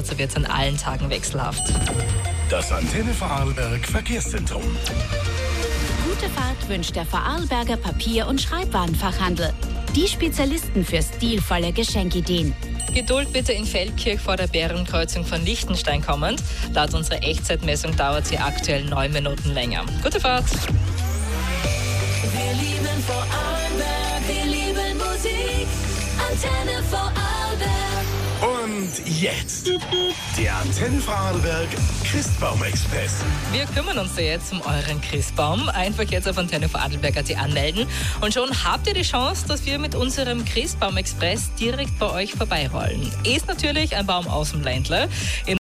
so wird es an allen Tagen wechselhaft. Das Antenne Vorarlberg Verkehrszentrum. Gute Fahrt wünscht der Vorarlberger Papier- und Schreibwarenfachhandel. Die Spezialisten für stilvolle Geschenkideen. Geduld bitte in Feldkirch vor der Bärenkreuzung von Liechtenstein kommend. Laut unserer Echtzeitmessung dauert sie aktuell 9 Minuten länger. Gute Fahrt! Wir lieben Vorarlberg, wir lieben Musik. Antenne Vorarlberg. Und jetzt der Antenne Vorarlberg Christbaum-Express. Wir kümmern uns jetzt um euren Christbaum. Einfach jetzt auf Antenne Vorarlberg.at anmelden. Und schon habt ihr die Chance, dass wir mit unserem Christbaum-Express direkt bei euch vorbeirollen. Ist natürlich ein Baum aus dem Ländle.